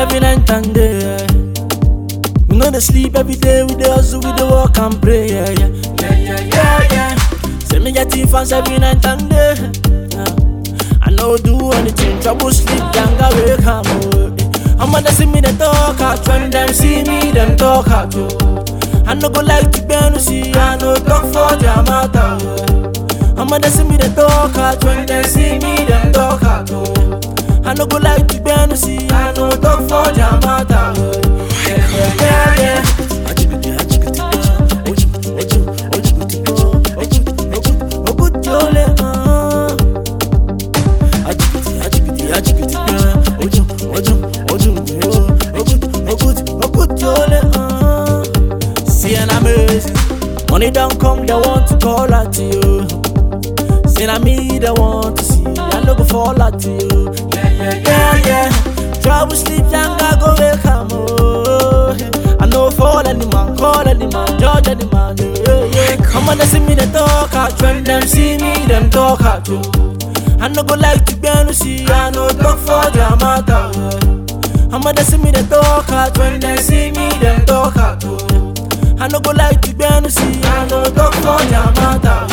every night and day. We know they sleep every day, we dey hustle, we dey work and pray. Say me get fans every night and day. I no do anything, trouble sleep, younger wake up. I'ma see me they talk out, when them see me, them talk out. I no go like to bend, see, I no talk for their matter. I'ma see me they talk out, when them see me, them talk out. I no go like to bend, see, I no talk for their matter. See an amazing money don't come, they want to call out to you. See na me they want to see, I no go fall out to you. Trouble sleep, younger go wake up. I no fall any man, call any man, judge any man. Come on, they see me they talk out, when them see me, them talk out. I no go like to bend, see, I no talk for their matter. I'ma see me they talk out, when they see me, them talk out. I no go like to bend, see, I no talk for their matter.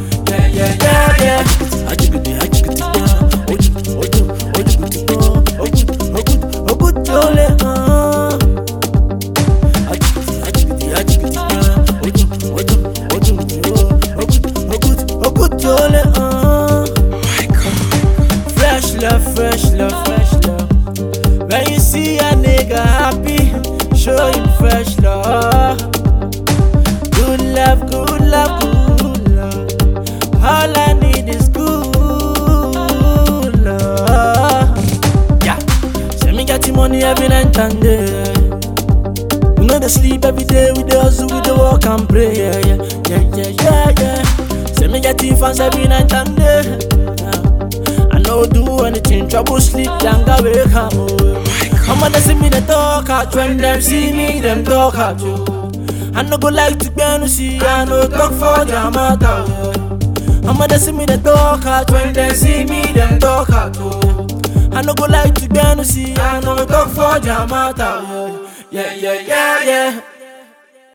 Fresh love. When you see a nigga happy, show him fresh love. Good love. All I need is good love. Yeah, say me get the money every night and day. We know they sleep every day, we dey hustle, we dey work and pray. Yeah. Say me get the fans every night and day. I no do anything, trouble sleep, younger wake up. I'ma see me they talk out, when them see me, them talk out. I no go like to bend, see, I no talk for their matter. I'ma see me they talk out, when them see me, them talk out. I no go like to bend, see, I no talk for their matter. Yeah.